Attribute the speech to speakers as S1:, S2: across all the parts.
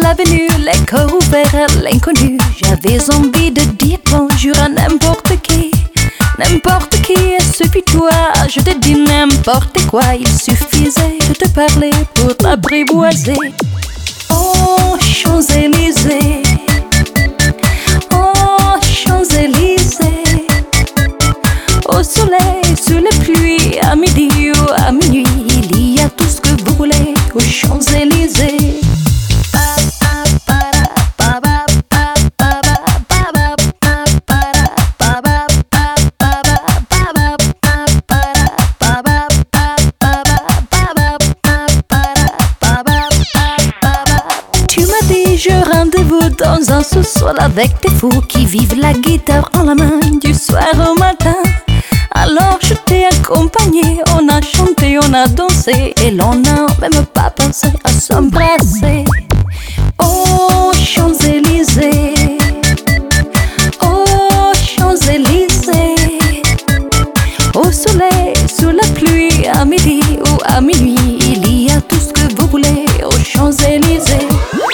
S1: l'avenue, les cœurs ouverts à l'inconnu. J'avais envie de dire bonjour à n'importe qui. N'importe qui, il suffit toi, je te dis n'importe quoi. Il suffisait de te parler pour t'apprivoiser. Oh, Champs-Élysées, oh, Champs-Élysées. Au soleil, sous la pluie, à midi ou à minuit, il y a tout ce que vous voulez aux Champs-Élysées. Tu m'as dit je rendez-vous dans un sous-sol avec des fous qui vivent la guitare en la main du soir au matin. Alors je t'ai accompagné, on a chanté, on a dansé et l'on n'a même pas pensé à s'embrasser. Oh, Champs-Élysées, oh, Champs-Élysées. Au soleil, sous la pluie, à midi ou à minuit, il y a tout ce que vous voulez aux Champs-Élysées.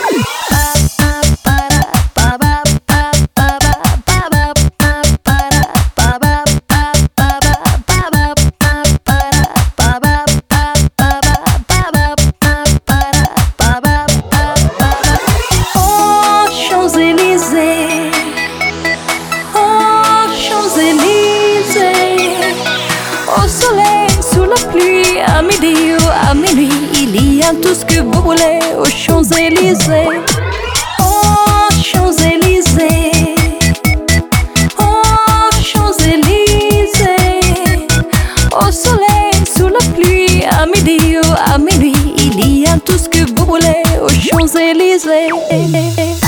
S1: Au soleil, sous la pluie, à midi ou à minuit, il y a tout ce que vous voulez aux Champs-Élysées. Oh, Champs-Élysées, oh, Champs-Élysées. Au soleil, sous la pluie, à midi ou à minuit, il y a tout ce que vous voulez aux Champs-Élysées.